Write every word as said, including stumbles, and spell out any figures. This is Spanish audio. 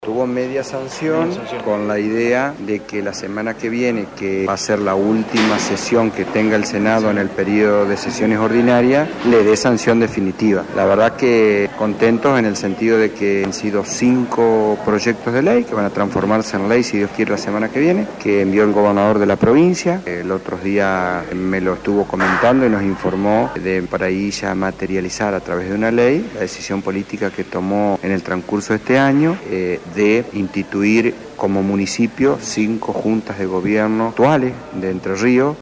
Tuvo media sanción, media sanción con la idea de que la semana que viene, que va a ser la última sesión que tenga el Senado en el periodo de sesiones ordinarias, le dé sanción definitiva. La verdad que contentos en el sentido de que han sido cinco proyectos de ley que van a transformarse en ley, si Dios quiere, la semana que viene, que envió el gobernador de la provincia. El otro día me lo estuvo comentando y nos informó de para ahí ya materializar a través de una ley la decisión política que tomó en el transcurso de este año eh, de instituir como municipio cinco juntas de gobierno actuales de Entre Ríos.